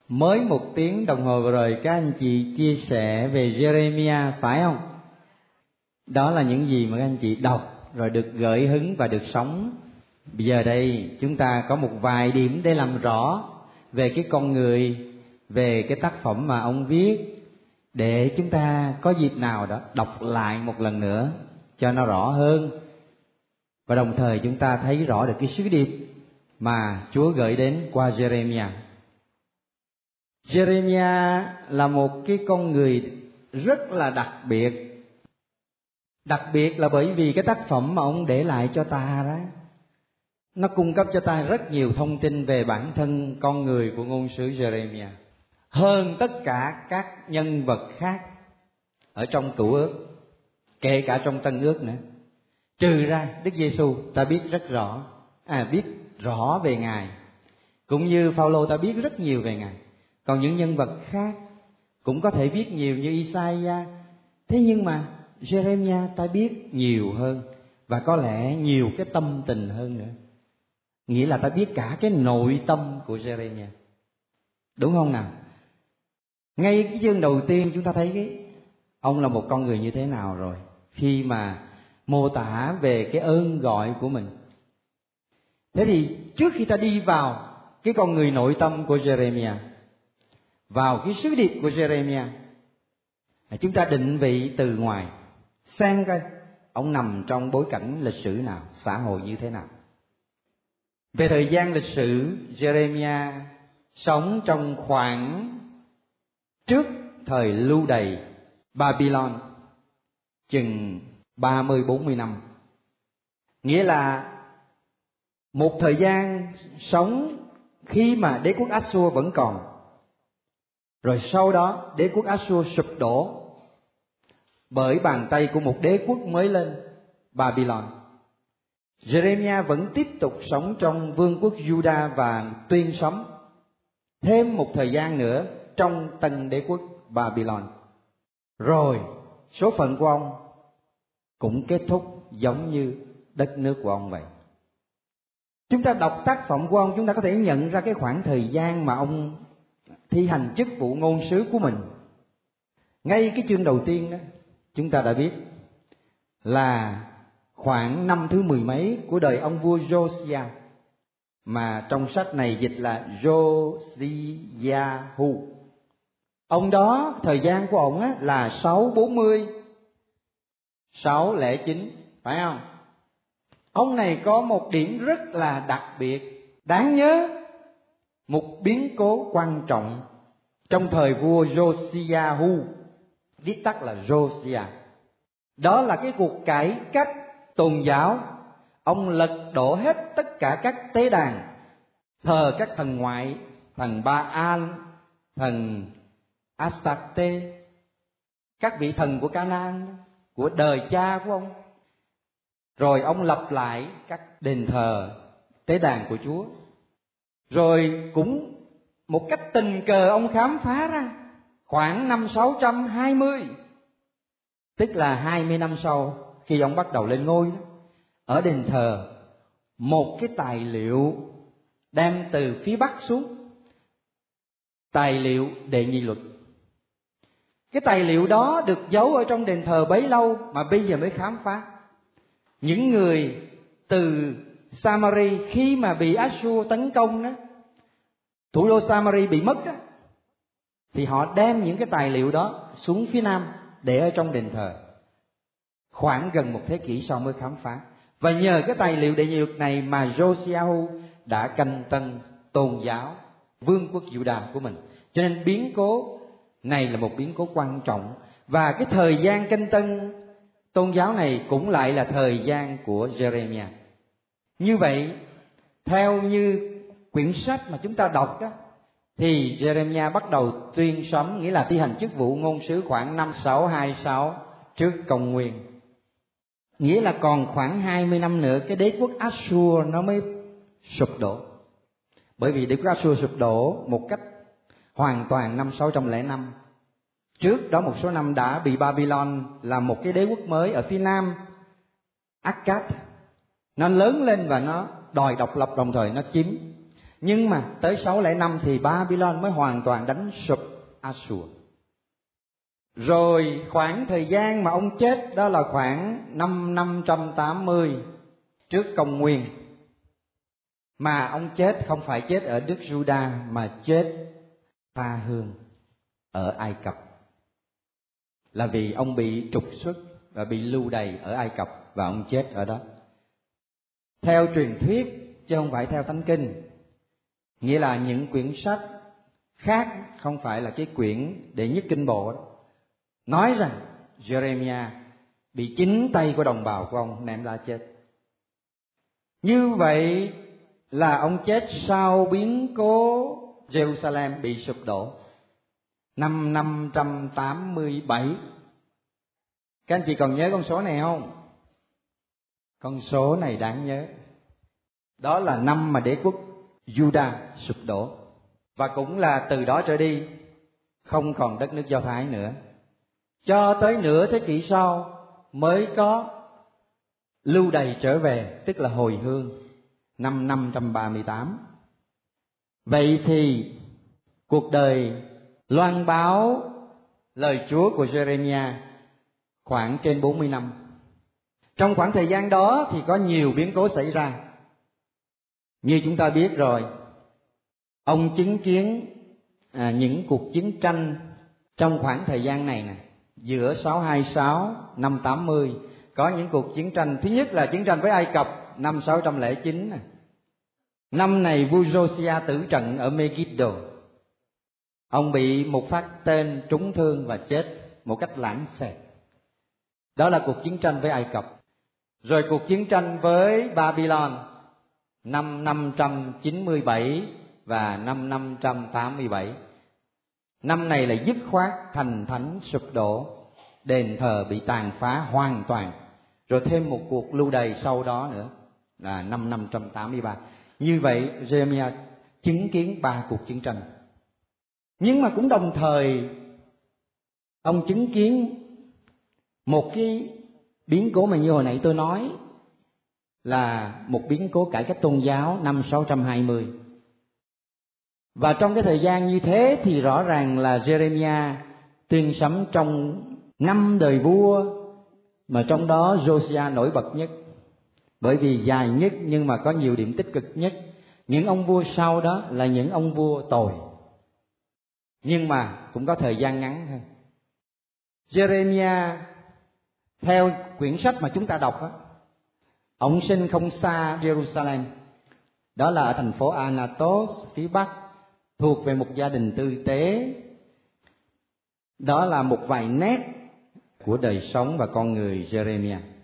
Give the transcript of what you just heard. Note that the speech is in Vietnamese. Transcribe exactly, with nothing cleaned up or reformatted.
Mới một tiếng đồng hồ vừa rồi các anh chị chia sẻ về Jeremiah phải không? Đó là những gì mà các anh chị đọc rồi được gợi hứng và được sống. Bây giờ đây chúng ta có một vài điểm để làm rõ về cái con người, về cái tác phẩm mà ông viết, để chúng ta có dịp nào đó đọc lại một lần nữa cho nó rõ hơn. Và đồng thời chúng ta thấy rõ được cái sứ điệp mà Chúa gửi đến qua Jeremiah. Jeremiah là một cái con người rất là đặc biệt. Đặc biệt là bởi vì cái tác phẩm mà ông để lại cho ta đó, nó cung cấp cho ta rất nhiều thông tin về bản thân con người của ngôn sứ Jeremiah, hơn tất cả các nhân vật khác ở trong Cựu Ước, kể cả trong Tân Ước nữa. Trừ ra Đức Giêsu ta biết rất rõ, à biết rõ về Ngài, cũng như Phaolô ta biết rất nhiều về Ngài. Còn những nhân vật khác cũng có thể biết nhiều như Isaiah, thế nhưng mà Jeremiah ta biết nhiều hơn, và có lẽ nhiều cái tâm tình hơn nữa. Nghĩa là ta biết cả cái nội tâm của Jeremiah, đúng không nào? Ngay cái chương đầu tiên chúng ta thấy cái ông là một con người như thế nào rồi, khi mà mô tả về cái ơn gọi của mình. Thế thì trước khi ta đi vào cái con người nội tâm của Jeremiah, vào cái sứ điệp của Jeremiah, chúng ta định vị từ ngoài, xem coi ông nằm trong bối cảnh lịch sử nào, xã hội như thế nào. Về thời gian lịch sử, Jeremiah sống trong khoảng trước thời lưu đày Babylon chừng ba mươi bốn mươi năm. Nghĩa là một thời gian sống khi mà đế quốc Assur vẫn còn. Rồi sau đó đế quốc Assur sụp đổ bởi bàn tay của một đế quốc mới lên, Babylon. Jeremiah vẫn tiếp tục sống trong vương quốc Judah và tuyên sống thêm một thời gian nữa trong tân đế quốc Babylon. Rồi số phận của ông cũng kết thúc giống như đất nước của ông vậy. Chúng ta đọc tác phẩm của ông, chúng ta có thể nhận ra cái khoảng thời gian mà ông thi hành chức vụ ngôn sứ của mình. Ngay cái chương đầu tiên đó, chúng ta đã biết là khoảng năm thứ mười mấy của đời ông vua Josiah, mà trong sách này dịch là Josiah-hu. Ông đó, thời gian của ông á, là sáu bốn mươi, sáu lẻ chín, phải không? Ông này có một điểm rất là đặc biệt, đáng nhớ, một biến cố quan trọng trong thời vua Josiah-hu, viết tắt là Josiah. Đó là cái cuộc cải cách tôn giáo. Ông lật đổ hết tất cả các tế đàn, thờ các thần ngoại, thần Baal, thần Astarte, các vị thần của Canaan, của đời cha của ông. Rồi ông lập lại các đền thờ, tế đàn của Chúa. Rồi cũng một cách tình cờ ông khám phá ra khoảng năm sáu trăm hai mươi, tức là hai mươi năm sau khi ông bắt đầu lên ngôi đó, ở đền thờ một cái tài liệu đem từ phía Bắc xuống, tài liệu Đệ Nhị Luật. Cái tài liệu đó được giấu ở trong đền thờ bấy lâu mà bây giờ mới khám phá. Những người từ Samari khi mà bị Assur tấn công đó, thủ đô Samari bị mất đó, thì họ đem những cái tài liệu đó xuống phía Nam để ở trong đền thờ. Khoảng gần một thế kỷ sau mới khám phá. Và nhờ cái tài liệu Đệ Nhị Luật này mà Josiah đã canh tân tôn giáo vương quốc Judah của mình. Cho nên biến cố này là một biến cố quan trọng. Và cái thời gian canh tân tôn giáo này cũng lại là thời gian của Jeremiah. Như vậy, theo như quyển sách mà chúng ta đọc đó, thì Jeremiah bắt đầu tuyên sống, nghĩa là thi hành chức vụ ngôn sứ khoảng năm sáu hai sáu trước công nguyên. Nghĩa là còn khoảng hai mươi năm nữa cái đế quốc Assur nó mới sụp đổ. Bởi vì đế quốc Assur sụp đổ một cách hoàn toàn năm sáu trăm lẻ năm. Trước đó một số năm đã bị Babylon là một cái đế quốc mới ở phía nam, Akkad, nó lớn lên và nó đòi độc lập, đồng thời nó chiếm. Nhưng mà tới sáu lẻ năm thì Babylon mới hoàn toàn đánh sụp Assur. Rồi khoảng thời gian mà ông chết đó là khoảng năm năm trăm tám mươi trước công nguyên. Mà ông chết không phải chết ở nước Juda mà chết tha hương ở Ai Cập. Là vì ông bị trục xuất và bị lưu đày ở Ai Cập và ông chết ở đó. Theo truyền thuyết chứ không phải theo Thánh Kinh. Nghĩa là những quyển sách khác, không phải là cái quyển đệ nhất kinh bộ đó, nói rằng Jeremiah bị chính tay của đồng bào của ông ném ra chết. Như vậy là ông chết sau biến cố Jerusalem bị sụp đổ năm năm trăm tám mươi bảy. Các anh chị còn nhớ con số này không? Con số này đáng nhớ. Đó là năm mà đế quốc Juda sụp đổ. Và cũng là từ đó trở đi không còn đất nước Do Thái nữa. Cho tới nửa thế kỷ sau mới có lưu đày trở về, tức là hồi hương năm năm trăm ba mươi tám. Vậy thì cuộc đời loan báo lời Chúa của Jeremiah khoảng trên bốn mươi năm. Trong khoảng thời gian đó thì có nhiều biến cố xảy ra. Như chúng ta biết rồi, ông chứng kiến à, những cuộc chiến tranh trong khoảng thời gian này nè. Giữa sáu hai sáu năm tám mươi có những cuộc chiến tranh. Thứ nhất là chiến tranh với Ai Cập năm sáu trăm lẻ chín nè. Năm này vua Josiah tử trận ở Megiddo. Ông bị một phát tên trúng thương và chết một cách lãng xẹt. Đó là cuộc chiến tranh với Ai Cập. Rồi cuộc chiến tranh với Babylon năm năm trăm chín mươi bảy và năm năm trăm tám mươi bảy. Năm này là dứt khoát thành thánh sụp đổ, đền thờ bị tàn phá hoàn toàn. Rồi thêm một cuộc lưu đày sau đó nữa là năm năm trăm tám mươi ba. Như vậy Jeremiah chứng kiến ba cuộc chiến tranh. Nhưng mà cũng đồng thời ông chứng kiến một cái biến cố mà như hồi nãy tôi nói, là một biến cố cải cách tôn giáo năm sáu trăm hai mươi. Và trong cái thời gian như thế thì rõ ràng là Jeremiah tuyên sấm trong năm đời vua, mà trong đó Josiah nổi bật nhất, bởi vì dài nhất nhưng mà có nhiều điểm tích cực nhất. Những ông vua sau đó là những ông vua tồi, nhưng mà cũng có thời gian ngắn hơn. Jeremiah theo quyển sách mà chúng ta đọc đó, ông sinh không xa Jerusalem, đó là ở thành phố Anatos phía Bắc, thuộc về một gia đình tư tế. Đó là một vài nét của đời sống và con người Jeremiah.